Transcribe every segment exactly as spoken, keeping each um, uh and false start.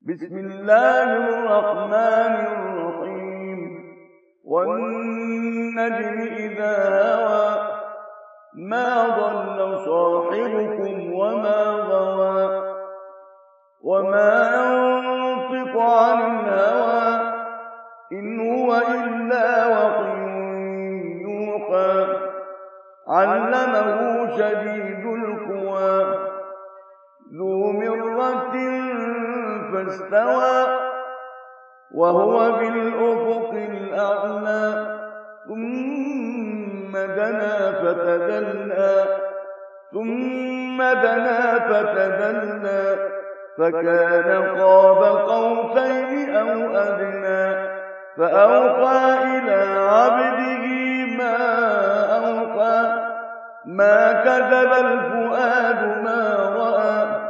بسم الله الرحمن الرحيم والنجم إذا هوى ما ضل صاحبكم وما غوى وما ينطق عن الهوى إن هو إلا وحي يوحى علمه شديد القوى ذو مرة فاستوى وهو بالأفق الأعلى ثم دنا فتدلى ثم دنا فتدلى فكان قاب قوسين أو أدنى فأوحى إلى عبده ما أوحى ما كذب الفؤاد ما رأى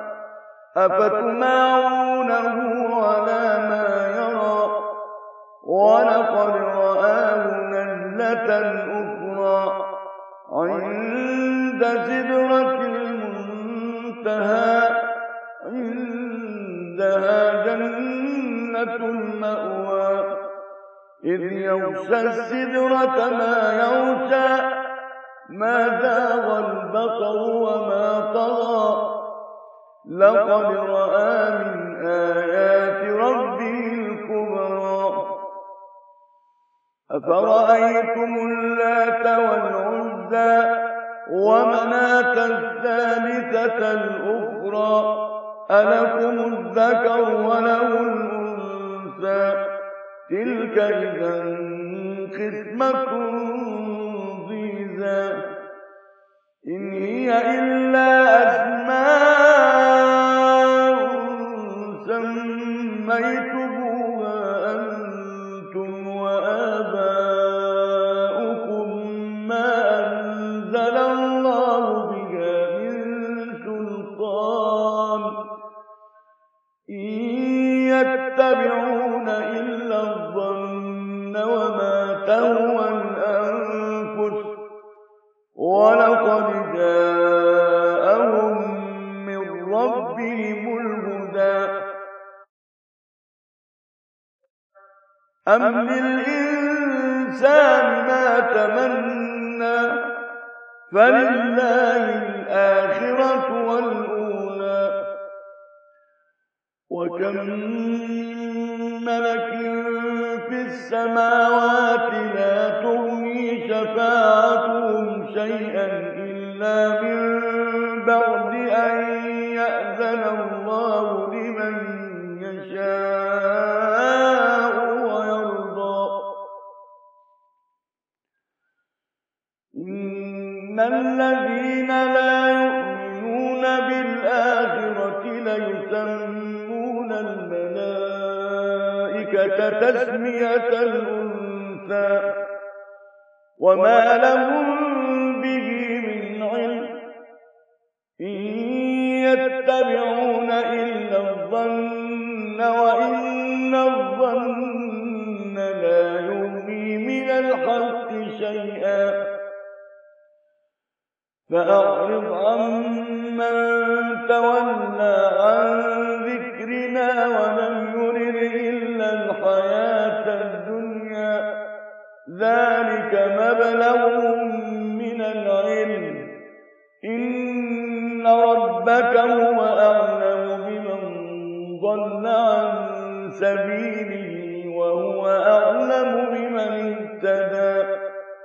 أفتمارونه على ما يرى ولقد رآه نزلة أخرى عند سدرة المنتهى عندها جنة المأوى إذ يغشى السدرة ما يغشى ما زاغ البصر وما طغى لقد رأى من آيات ربه الكبرى أفرأيتم اللات والعزى ومناة الثالثة الأخرى ألكم الذكر وله الأنثى تلك إذا قسمة ضيزى إن هي إلا أسماء سميتموها أنتم وآباؤكم ما أنزل الله بها من سلطان إن يتبعون إلا الظن وما تهوى الأنفس ولقد جاءهم من ربهم الهدى أم للإنسان ما تمنى فلله الآخرة والأولى وكم ملك في السماوات لا تغني شفاعتهم شيئا إلا من بعد أن يأذن الله لمن يشاء ويرضى إن الذين لا يؤمنون بالآخرة ليسمون الملائكة تسمية الأنثى وما لهم به من علم إن يتبعون إلا الظن وإن الظن لا يغني من الحق شيئا فأعرض عمن تولى عن ذكرنا ولم يرد إلا الحياة الدنيا ذلك مبلغهم من العلم إن ربك هو أعلم بمن ضل عن سبيله وهو أعلم بمن اهتدى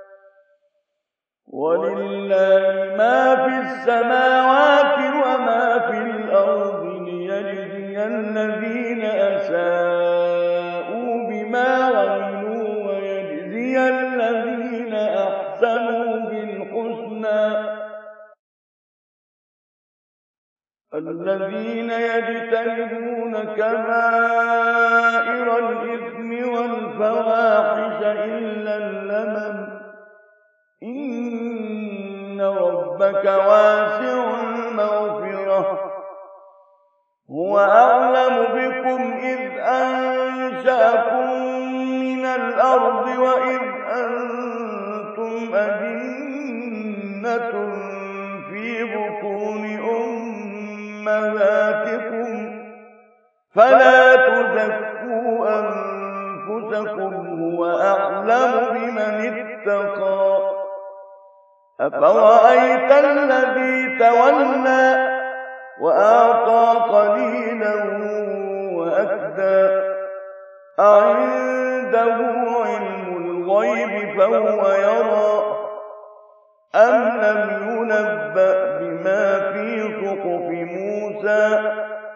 ولله ما في السماوات وما في الأرض ليجزي الذين أساءوا بما عملوا ويجزي الذين أحسنوا بالحسنى الذين يجتنبون كبائر الإثم والفواحش إلا اللمم إن ربك واسع المغفرة هو أعلم بكم إذ أنشأكم من الأرض وإذ أنتم أجنة في بطون أمهاتكم فلا تزكوا أنفسكم هو أعلم بمن اتقى أفرأيت الذي تولى وأعطى قليلا وأكدى أعنده علم الغيب فهو يرى أم لم ينبأ بما في صحف موسى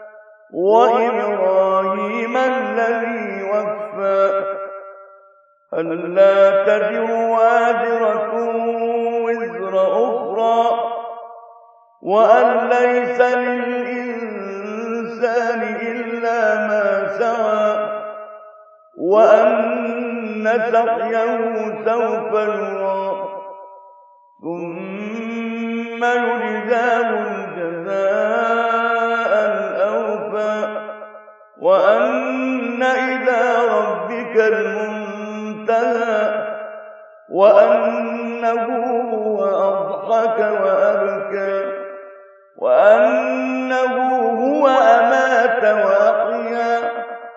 وإبراهيم الذي وفى ألا تزر وازرة وزر أخرى وأن ليس للإنسان إلا ما سعى وأن سعيه سوف يرى ثم يجزاه الجزاء الأوفى وأن إلى ربك المنتهى وأنه هو أضحك وأبكى وأنه هو أمات وأحيا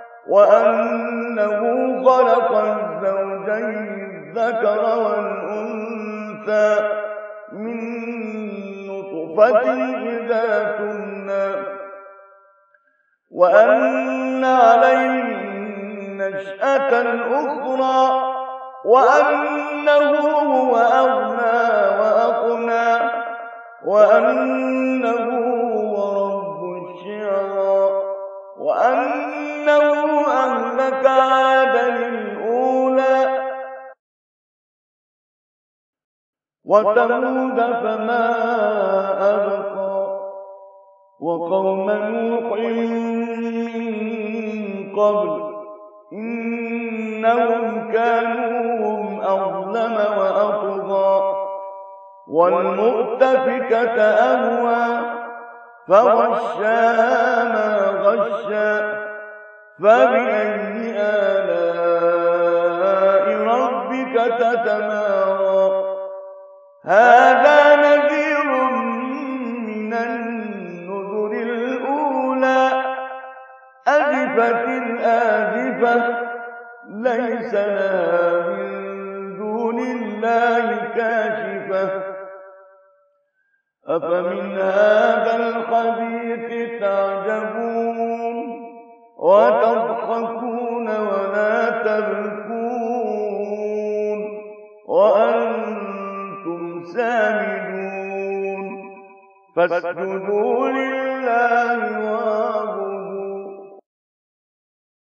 وأنه خلق الزوجين الذكر والأنثى من نطفة إذا تمنى وأن عليه النشأة الأخرى وأنه هو أغنى وأقنى وأنه هو رب الشعرى وأنه أهلك عادا الأولى وثمود فما أبقى وقوم نوح من قبل إنهم كانوا هم أظلم وأطغى والمؤتفكة أهوى فغشاها ما غشى فبأي آلاء ربك تتمارى هذا نذير من النذر الأولى أزفت الآزفة ليس لها من دون الله كاشفة أفمن هذا الحديث تعجبون وتضحكون ولا تبكون وأنتم سامدون فاسجدوا لله